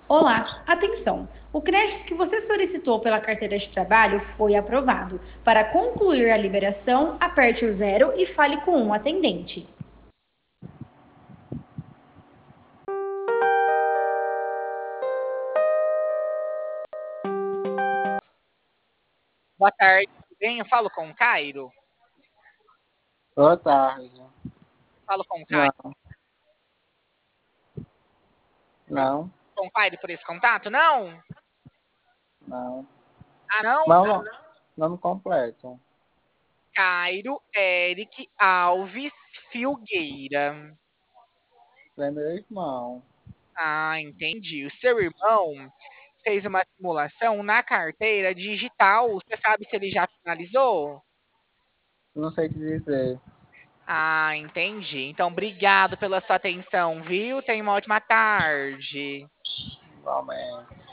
Olá, atenção! O crédito que você solicitou pela carteira de trabalho foi aprovado. Para concluir a liberação, aperte o zero e fale com um atendente. Boa tarde, tudo bem? Eu falo com o Cairo. Boa tarde. Falo com o Cairo. Não, não, Com o Cairo por esse contato? Não? não. Ah, não? Não, nome completo. Cairo Eric Alves Filgueira. É meu irmão. Ah, entendi. O seu irmão fez uma simulação na carteira digital. Você sabe se ele já finalizou? Não sei te dizer. Ah, entendi. Então, obrigado pela sua atenção, viu? Tenha uma ótima tarde. Igualmente.